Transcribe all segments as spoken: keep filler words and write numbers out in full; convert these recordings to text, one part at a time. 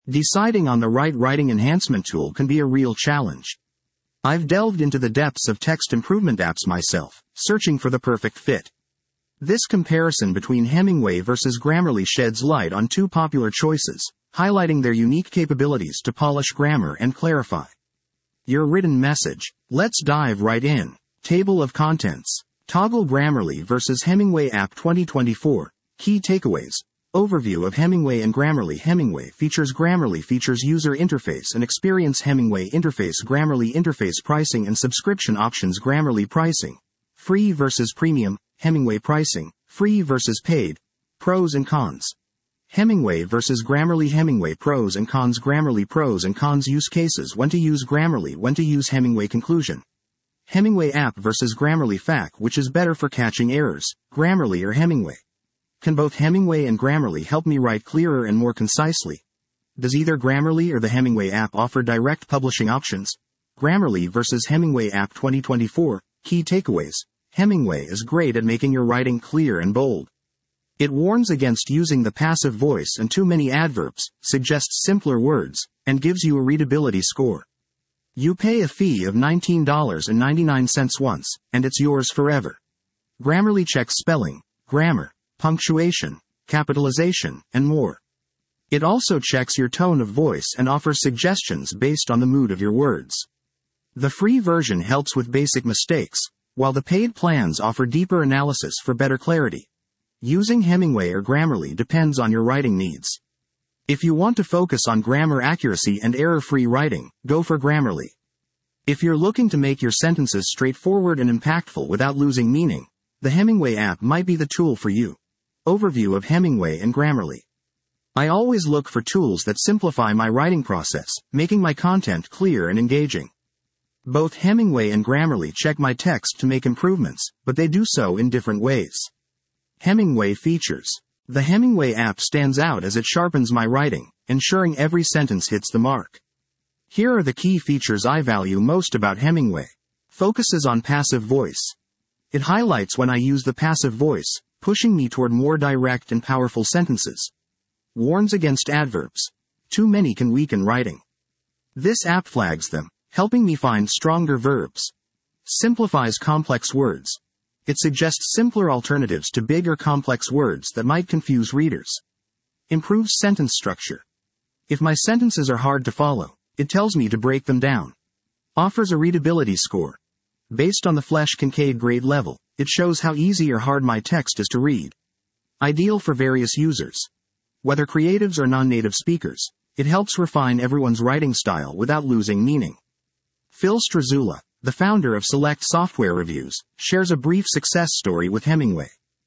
Deciding on the right writing enhancement tool can be a real challenge. I've delved into the depths of text improvement apps myself, searching for the perfect fit. This comparison between Hemingway versus Grammarly sheds light on two popular choices, highlighting their unique capabilities to polish grammar and clarify your written message. Let's dive right in. Table of contents. Toggle Grammarly versus Hemingway app twenty twenty-four. Key takeaways. Overview of Hemingway and Grammarly. Hemingway features Grammarly features user interface and experience. Hemingway interface. Grammarly interface. Pricing and subscription options. Grammarly pricing. Free versus premium. Hemingway pricing. Free versus paid. Pros and cons. Hemingway versus Grammarly. Hemingway pros and cons. Grammarly pros and cons. Use cases. When to use Grammarly. When to use Hemingway. Conclusion. Hemingway app versus Grammarly. Fact: which is better for catching errors, Grammarly or Hemingway? Can both Hemingway and Grammarly help me write clearer and more concisely? Does either Grammarly or the Hemingway app offer direct publishing options? Grammarly versus Hemingway app twenty twenty-four. Key takeaways. Hemingway is great at making your writing clear and bold. It warns against using the passive voice and too many adverbs, suggests simpler words, and gives you a readability score. You pay a fee of nineteen ninety-nine once, and it's yours forever. Grammarly checks spelling, grammar, punctuation, capitalization, and more. It also checks your tone of voice and offers suggestions based on the mood of your words. The free version helps with basic mistakes, while the paid plans offer deeper analysis for better clarity. Using Hemingway or Grammarly depends on your writing needs. If you want to focus on grammar accuracy and error-free writing, go for Grammarly. If you're looking to make your sentences straightforward and impactful without losing meaning, the Hemingway app might be the tool for you. Overview of Hemingway and Grammarly. I always look for tools that simplify my writing process, making my content clear and engaging. Both Hemingway and Grammarly check my text to make improvements, but they do so in different ways. Hemingway features. The Hemingway app stands out as it sharpens my writing, ensuring every sentence hits the mark. Here are the key features I value most about Hemingway. Focuses on passive voice. It highlights when I use the passive voice, pushing me toward more direct and powerful sentences. Warns against adverbs. Too many can weaken writing. This app flags them, helping me find stronger verbs. Simplifies complex words. It suggests simpler alternatives to big or complex words that might confuse readers. Improves sentence structure. If my sentences are hard to follow, it tells me to break them down. Offers a readability score. Based on the Flesch-Kincaid grade level, it shows how easy or hard my text is to read. Ideal for various users. Whether creatives or non-native speakers, it helps refine everyone's writing style without losing meaning. Phil Strazula, the founder of Select Software Reviews, shares a brief success story with Hemingway.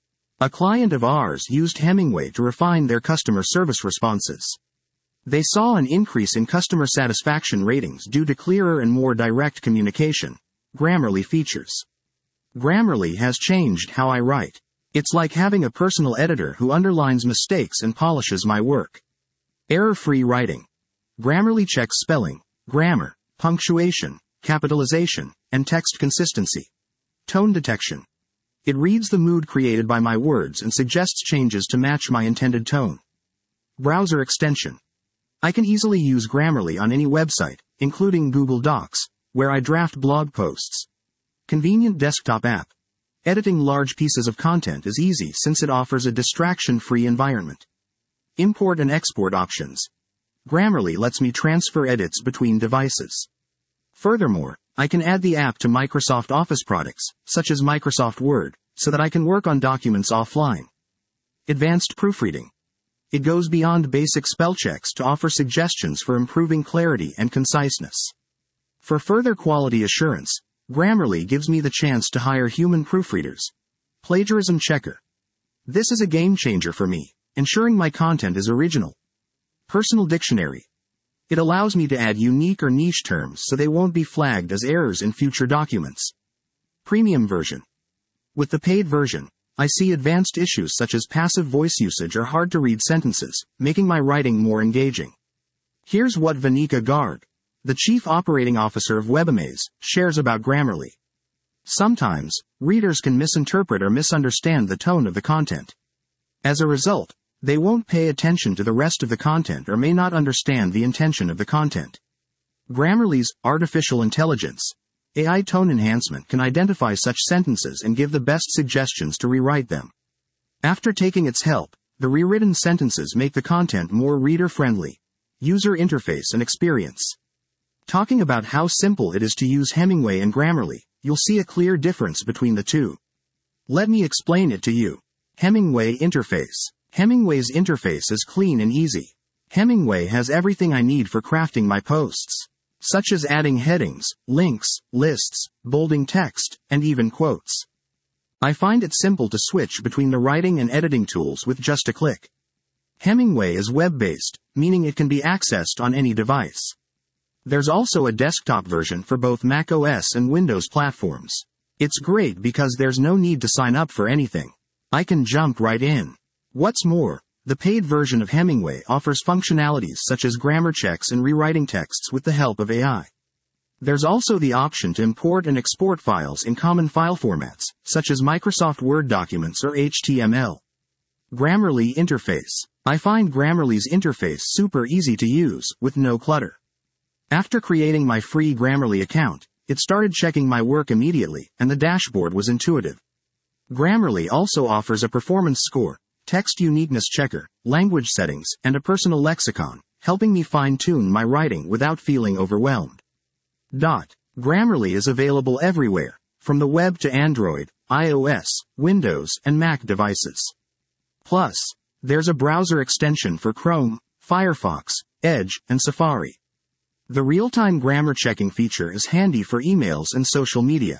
A client of ours used Hemingway to refine their customer service responses. They saw an increase in customer satisfaction ratings due to clearer and more direct communication. Grammarly features. Grammarly has changed how I write. It's like having a personal editor who underlines mistakes and polishes my work. Error-free writing. Grammarly checks spelling, grammar, punctuation, capitalization, and text consistency. Tone detection. It reads the mood created by my words and suggests changes to match my intended tone. Browser extension. I can easily use Grammarly on any website, including Google Docs, where I draft blog posts. Convenient desktop app. Editing large pieces of content is easy since it offers a distraction-free environment. Import and export options. Grammarly lets me transfer edits between devices. Furthermore, I can add the app to Microsoft Office products, such as Microsoft Word, so that I can work on documents offline. Advanced proofreading. It goes beyond basic spell checks to offer suggestions for improving clarity and conciseness. For further quality assurance, Grammarly gives me the chance to hire human proofreaders. Plagiarism checker. This is a game changer for me, ensuring my content is original. Personal dictionary. It allows me to add unique or niche terms so they won't be flagged as errors in future documents. Premium version. With the paid version, I see advanced issues such as passive voice usage or hard-to-read sentences, making my writing more engaging. Here's what Vanika Garg, the Chief Operating Officer of Webamaze, shares about Grammarly. Sometimes, readers can misinterpret or misunderstand the tone of the content. As a result, They won't pay attention to the rest of the content or may not understand the intention of the content. Grammarly's artificial intelligence A I tone enhancement can identify such sentences and give the best suggestions to rewrite them. After taking its help, the rewritten sentences make the content more reader-friendly. User interface and experience. Talking about how simple it is to use Hemingway and Grammarly, you'll see a clear difference between the two. Let me explain it to you. Hemingway interface. Hemingway's interface is clean and easy. Hemingway has everything I need for crafting my posts, such as adding headings, links, lists, bolding text, and even quotes. I find it simple to switch between the writing and editing tools with just a click. Hemingway is web-based, meaning it can be accessed on any device. There's also a desktop version for both macOS and Windows platforms. It's great because there's no need to sign up for anything. I can jump right in. What's more, the paid version of Hemingway offers functionalities such as grammar checks and rewriting texts with the help of A I. There's also the option to import and export files in common file formats, such as Microsoft Word documents or H T M L. Grammarly interface. I find Grammarly's interface super easy to use, with no clutter. After creating my free Grammarly account, it started checking my work immediately, and the dashboard was intuitive. Grammarly also offers a performance score, text uniqueness checker, language settings, and a personal lexicon, helping me fine-tune my writing without feeling overwhelmed. Dot. Grammarly is available everywhere, from the web to Android, iOS, Windows, and Mac devices. Plus, there's a browser extension for Chrome, Firefox, Edge, and Safari. The real-time grammar checking feature is handy for emails and social media.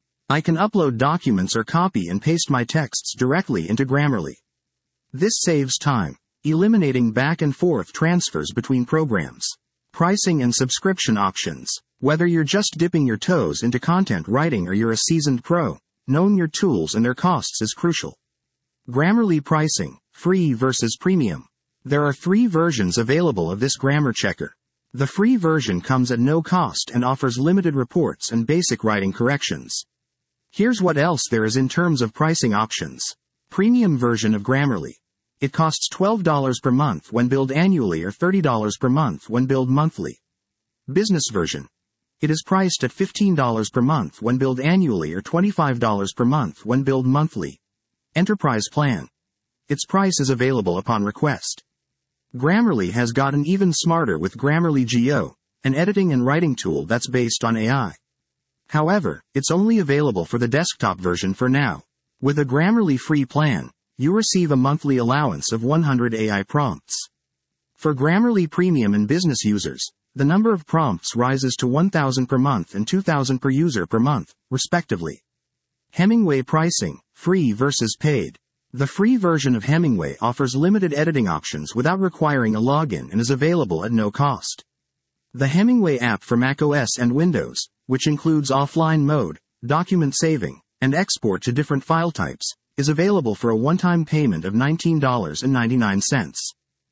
I can upload documents or copy and paste my texts directly into Grammarly. This saves time, eliminating back and forth transfers between programs. Pricing and subscription options. Whether you're just dipping your toes into content writing or you're a seasoned pro, knowing your tools and their costs is crucial. Grammarly pricing, free versus premium. There are three versions available of this grammar checker. The free version comes at no cost and offers limited reports and basic writing corrections. Here's what else there is in terms of pricing options. Premium version of Grammarly. It costs twelve dollars per month when billed annually or thirty dollars per month when billed monthly. Business version. It is priced at fifteen dollars per month when billed annually or twenty-five dollars per month when billed monthly. Enterprise plan. Its price is available upon request. Grammarly has gotten even smarter with Grammarly Go, an editing and writing tool that's based on A I. However, it's only available for the desktop version for now. With a Grammarly free plan, you receive a monthly allowance of one hundred A I prompts. For Grammarly Premium and business users, the number of prompts rises to one thousand per month and two thousand per user per month, respectively. Hemingway pricing, free versus paid. The free version of Hemingway offers limited editing options without requiring a login and is available at no cost. The Hemingway app for macOS and Windows, which includes offline mode, document saving, and export to different file types, is available for a one-time payment of nineteen dollars and ninety-nine cents.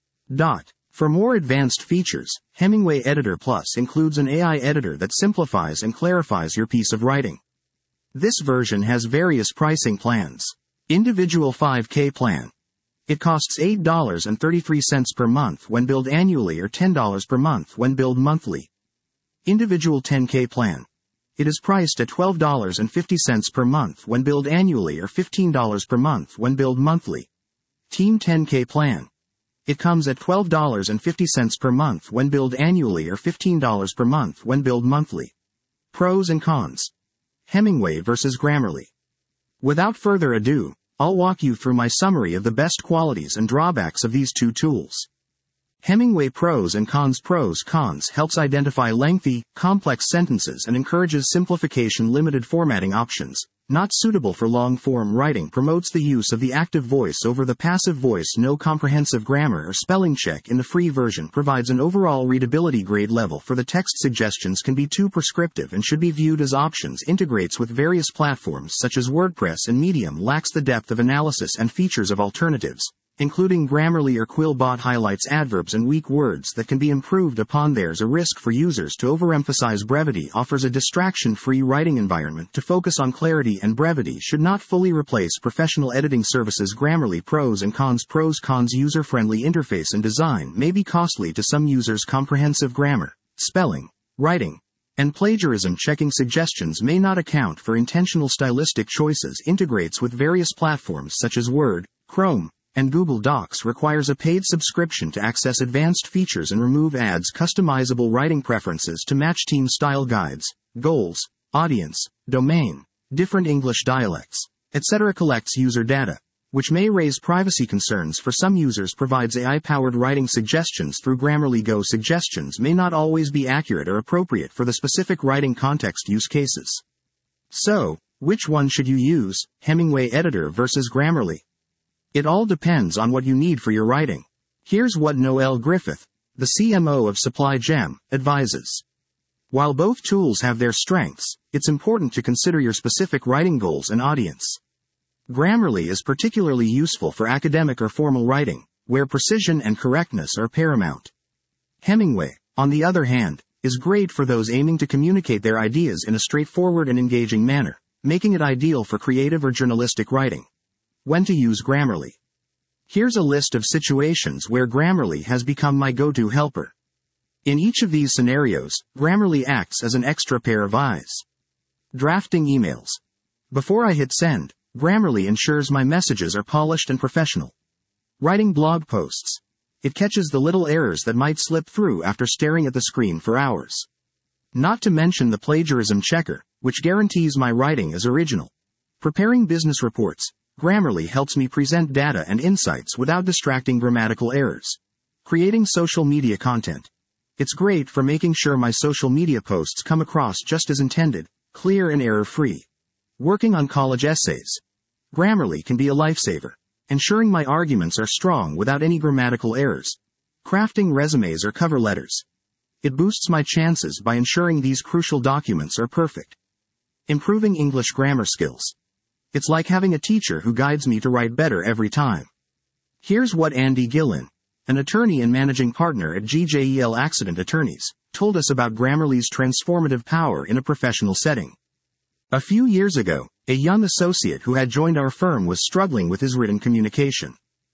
Dot. For more advanced features, Hemingway Editor Plus includes an A I editor that simplifies and clarifies your piece of writing. This version has various pricing plans. Individual five K plan. It costs eight dollars and thirty-three cents per month when billed annually or ten dollars per month when billed monthly. Individual ten K plan. It is priced at twelve dollars and fifty cents per month when billed annually or fifteen dollars per month when billed monthly. Team ten K plan. It comes at twelve dollars and fifty cents per month when billed annually or fifteen dollars per month when billed monthly. Pros and cons. Hemingway versus Grammarly. Without further ado, I'll walk you through my summary of the best qualities and drawbacks of these two tools. Hemingway Pros and Cons. Pros Cons helps identify lengthy, complex sentences and encourages simplification. Limited formatting options, not suitable for long-form writing. Promotes the use of the active voice over the passive voice. No comprehensive grammar or spelling check in the free version. Provides an overall readability. Grade level for the text. Suggestions can be too prescriptive and should be viewed as options. Integrates with various platforms such as WordPress and Medium. Lacks the depth of analysis and features of alternatives. including Grammarly or Quillbot highlights adverbs and weak words that can be improved upon. There's a risk for users to overemphasize brevity. Offers a distraction-free writing environment to focus on clarity, and brevity should not fully replace professional editing services. Grammarly pros and cons. Pros cons. User-friendly interface and design may be costly to some users. Comprehensive grammar, spelling, writing, and plagiarism checking suggestions may not account for intentional stylistic choices. Integrates with various platforms such as Word, Chrome, and Google Docs. Requires a paid subscription to access advanced features and remove ads. Customizable writing preferences to match team style. Guides, goals, audience, domain, different English dialects, et cetera. Collects user data, which may raise privacy concerns for some users. Provides A I-powered writing suggestions through Grammarly. Go suggestions may not always be accurate or appropriate for the specific writing context. Use cases. So, which one should you use, Hemingway Editor versus Grammarly? It all depends on what you need for your writing. Here's what Noel Griffith, the C M O of Supply Gem, advises. While both tools have their strengths, it's important to consider your specific writing goals and audience. Grammarly is particularly useful for academic or formal writing, where precision and correctness are paramount. Hemingway, on the other hand, is great for those aiming to communicate their ideas in a straightforward and engaging manner, making it ideal for creative or journalistic writing. When to use Grammarly. Here's a list of situations where Grammarly has become my go-to helper. In each of these scenarios, Grammarly acts as an extra pair of eyes. Drafting emails. Before I hit send, Grammarly ensures my messages are polished and professional. Writing blog posts. It catches the little errors that might slip through after staring at the screen for hours. Not to mention the plagiarism checker, which guarantees my writing is original. Preparing business reports. Grammarly helps me present data and insights without distracting grammatical errors. Creating social media content. It's great for making sure my social media posts come across just as intended, clear and error-free. Working on college essays. Grammarly can be a lifesaver, ensuring my arguments are strong without any grammatical errors. Crafting resumes or cover letters. It boosts my chances by ensuring these crucial documents are perfect. Improving English grammar skills. It's like having a teacher who guides me to write better every time. Here's what Andy Gillen, an attorney and managing partner at G J E L Accident Attorneys, told us about Grammarly's transformative power in a professional setting. A few years ago, a young associate who had joined our firm was struggling with his written communication.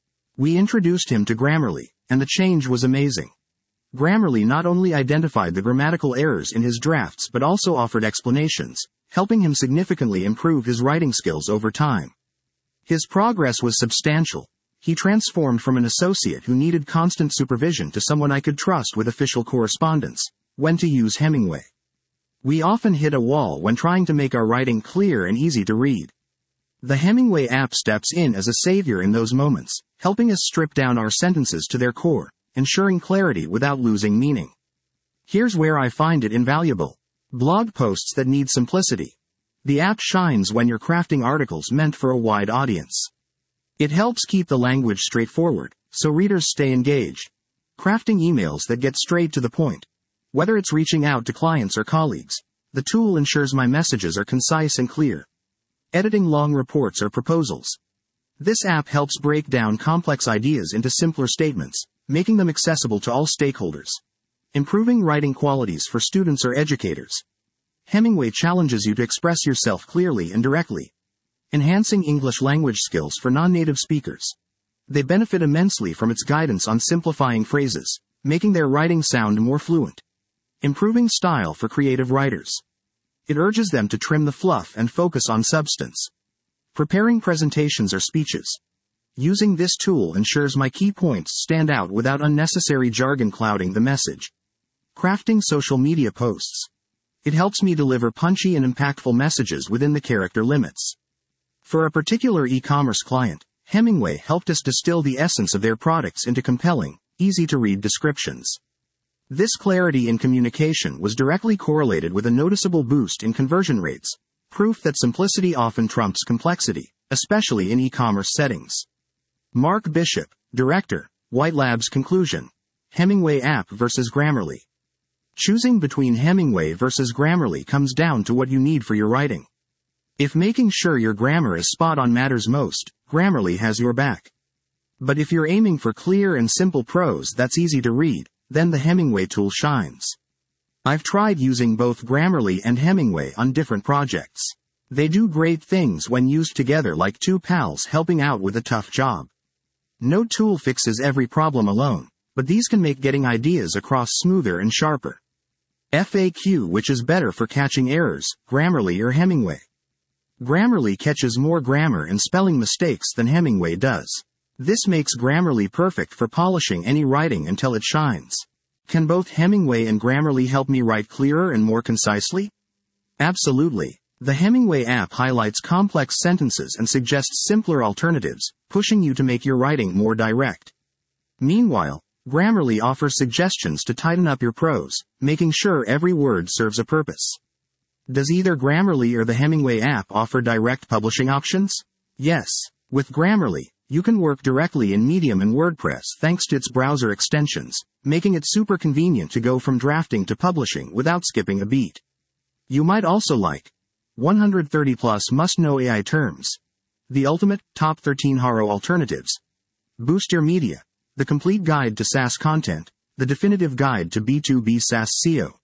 We introduced him to Grammarly, and the change was amazing. Grammarly not only identified the grammatical errors in his drafts but also offered explanations, helping him significantly improve his writing skills over time. His progress was substantial. He transformed from an associate who needed constant supervision to someone I could trust with official correspondence. When to use Hemingway. We often hit a wall when trying to make our writing clear and easy to read. The Hemingway app steps in as a savior in those moments, helping us strip down our sentences to their core, ensuring clarity without losing meaning. Here's where I find it invaluable. Blog posts that need simplicity. The app shines when you're crafting articles meant for a wide audience. It helps keep the language straightforward, so readers stay engaged. Crafting emails that get straight to the point. Whether it's reaching out to clients or colleagues, the tool ensures my messages are concise and clear. Editing long reports or proposals. This app helps break down complex ideas into simpler statements, making them accessible to all stakeholders. Improving writing qualities for students or educators. Hemingway challenges you to express yourself clearly and directly. Enhancing English language skills for non-native speakers. They benefit immensely from its guidance on simplifying phrases, making their writing sound more fluent. Improving style for creative writers. It urges them to trim the fluff and focus on substance. Preparing presentations or speeches. Using this tool ensures my key points stand out without unnecessary jargon clouding the message. Crafting social media posts. It helps me deliver punchy and impactful messages within the character limits. For a particular e-commerce client, Hemingway helped us distill the essence of their products into compelling, easy-to-read descriptions. This clarity in communication was directly correlated with a noticeable boost in conversion rates, proof that simplicity often trumps complexity, especially in e-commerce settings. Mark Bishop, Director, White Labs. Conclusion. Hemingway app versus Grammarly. Choosing between Hemingway versus Grammarly comes down to what you need for your writing. If making sure your grammar is spot on matters most, Grammarly has your back. But if you're aiming for clear and simple prose that's easy to read, then the Hemingway tool shines. I've tried using both Grammarly and Hemingway on different projects. They do great things when used together like two pals helping out with a tough job. No tool fixes every problem alone, but these can make getting ideas across smoother and sharper. F A Q, which is better for catching errors, Grammarly or Hemingway? Grammarly catches more grammar and spelling mistakes than Hemingway does. This makes Grammarly perfect for polishing any writing until it shines. Can both Hemingway and Grammarly help me write clearer and more concisely? Absolutely. The Hemingway app highlights complex sentences and suggests simpler alternatives, pushing you to make your writing more direct. Meanwhile, Grammarly offers suggestions to tighten up your prose, making sure every word serves a purpose. Does either Grammarly or the Hemingway app offer direct publishing options? Yes. With Grammarly, you can work directly in Medium and WordPress thanks to its browser extensions, making it super convenient to go from drafting to publishing without skipping a beat. You might also like one hundred thirty plus must-know A I terms, the ultimate top thirteen Haro alternatives, Boost Your Media, the complete guide to SaaS content, the definitive guide to B two B SaaS S E O,